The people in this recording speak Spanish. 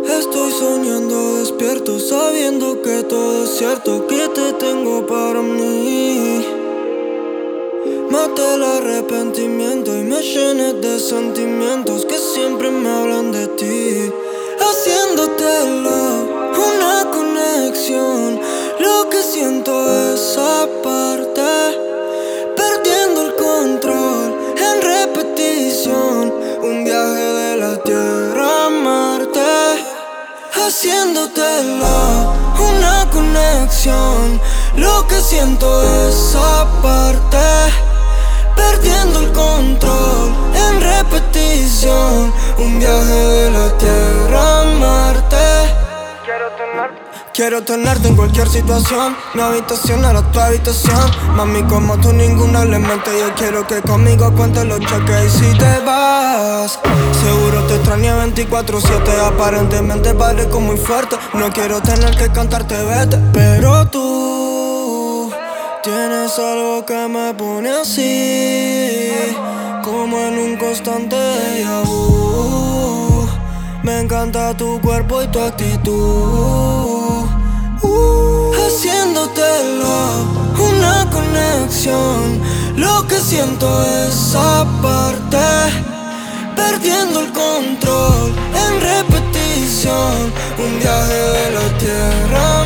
Estoy soñando despierto, sabiendo que todo es cierto, que te tengo para mí. Mate el arrepentimiento y me llenes de sentimientos que siempre me hablan de ti. Haciéndotelo, una conexión. Lo que siento es aparte, perdiendo el control en repetición. Un viaje de la Tierra a Marte. Haciéndotelo, una conexión. Lo que siento es aparte, perdiendo el control en repetición. Un viaje de la Tierra a Marte. Quiero tenerte en cualquier situación. Mi habitación era tu habitación. Mami, como tú ningún elemento. Yo quiero que conmigo cuentes los cheques. Y si te vas, seguro te extrañé 24/7. Aparentemente parezco muy fuerte. No quiero tener que cantarte vete, pero tú tienes algo que me pone así, como en un constante déjà vu. Me encanta tu cuerpo y tu actitud. Haciéndotelo, una conexión. Lo que siento es aparte, perdiendo el control en repetición. Un viaje de la Tierra